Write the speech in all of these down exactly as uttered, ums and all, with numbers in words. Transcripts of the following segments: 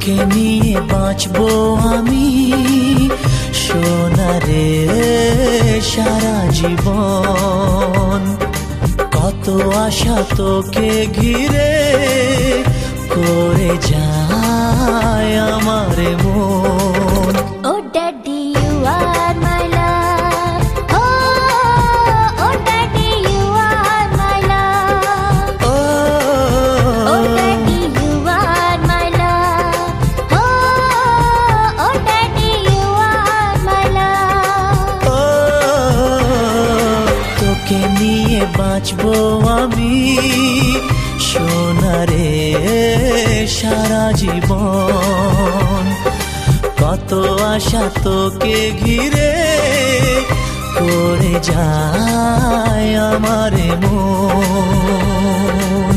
তোকে নিয়ে বাঁচবো আমি সোনারে সারা জীবন। কত আশা তোকে ঘিরে করে যায় আমার মন। Oh daddy, you are my love. Oh, oh daddy, you are my love. Oh, oh daddy, you are my love. Oh, oh daddy, you are my love. oh, তোকে নিয়ে বাঁচবো আমি সোনারে সারা জীবন। কত আশা তোকে ঘিরে করে যায় আমার মন।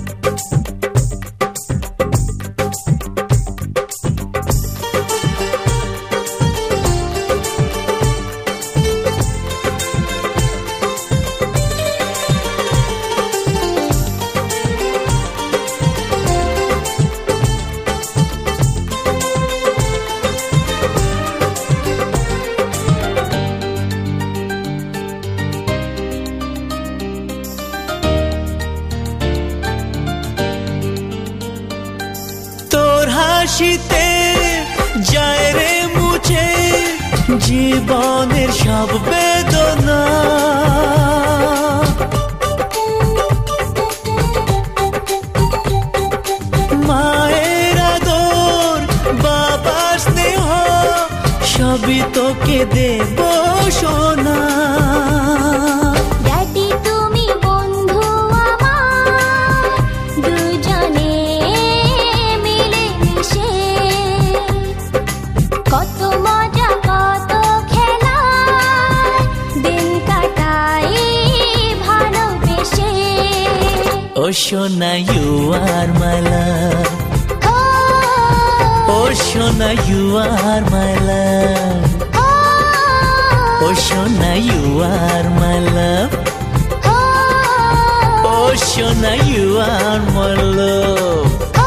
হাসিতে যায় রে মুছে জীবনের সব বেদনা। মায়ের আদর বাবার স্নেহ সবই তোকে দেব সোনা। Oh Shona, you are my love. Oh Shona, you are my love. Oh Shona, you are my love. Oh Shona, you are my love.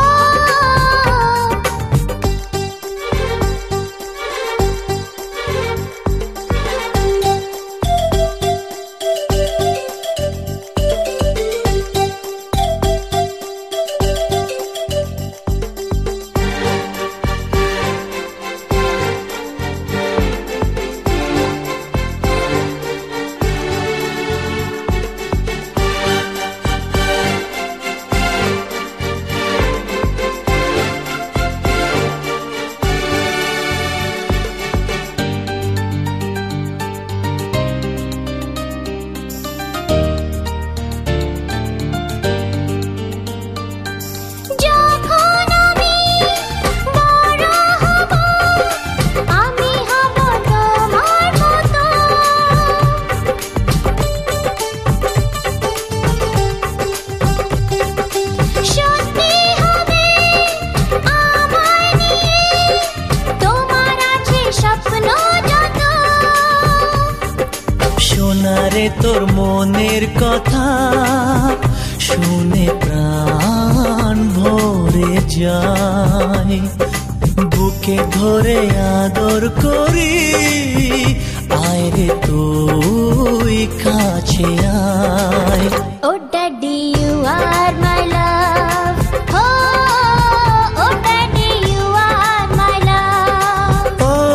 সোনারে তোর মনের কথা শুনে প্রাণ ভরে যায়। বুকে ধরে আদর করি আয় রে তুই কাছে আয়। Oh daddy, you are my love. Oh, oh daddy, you are my love.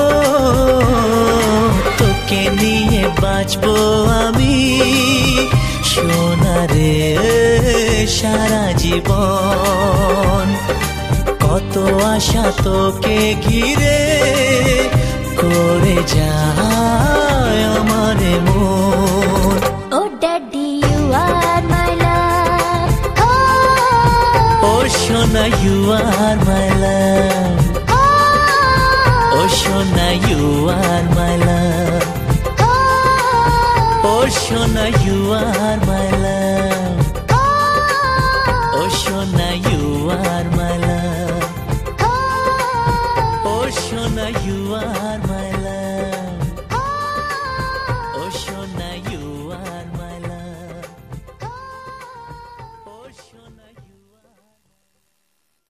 Oh, তোকে নিয়ে বাঁচবো আমি সোনারে সারা জীবন। কত আশা তোকে ঘিরে করে যায় আমার মন। Oh daddy, you are my love. Oh, oh Shona, you are my love. Oh Shona, you are my love. Oh Shona, you are my love.